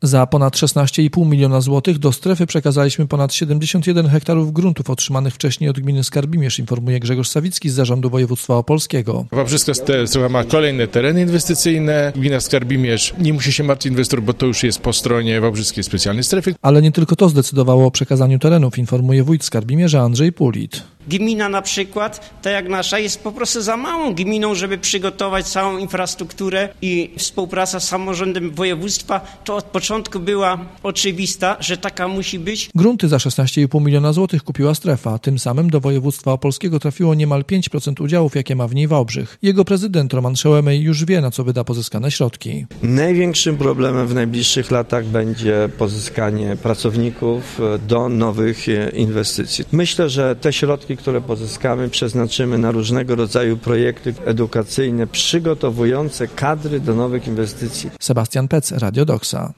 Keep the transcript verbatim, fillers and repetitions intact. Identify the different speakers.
Speaker 1: Za ponad szesnaście i pół miliona złotych do strefy przekazaliśmy ponad siedemdziesiąt jeden hektarów gruntów otrzymanych wcześniej od gminy Skarbimierz, informuje Grzegorz Sawicki z Zarządu Województwa Opolskiego.
Speaker 2: Wawrzyska Strefa ma kolejne tereny inwestycyjne. Gmina Skarbimierz nie musi się martwić inwestor, bo to już jest po stronie Wawrzyskiej Specjalnej Strefy.
Speaker 1: Ale nie tylko to zdecydowało o przekazaniu terenów, informuje wójt Skarbimierza Andrzej Pulit.
Speaker 3: Gmina na przykład, tak jak nasza, jest po prostu za małą gminą, żeby przygotować całą infrastrukturę i współpraca z samorządem województwa to od początku była oczywista, że taka musi być.
Speaker 1: Grunty za szesnaście i pół miliona złotych kupiła strefa. Tym samym do województwa opolskiego trafiło niemal pięć procent udziałów, jakie ma w niej Wałbrzych. Jego prezydent Roman Szełemej już wie, na co wyda pozyskane środki.
Speaker 4: Największym problemem w najbliższych latach będzie pozyskanie pracowników do nowych inwestycji. Myślę, że te środki, które pozyskamy, przeznaczymy na różnego rodzaju projekty edukacyjne przygotowujące kadry do nowych inwestycji.
Speaker 1: Sebastian Pec, Radio Doksa.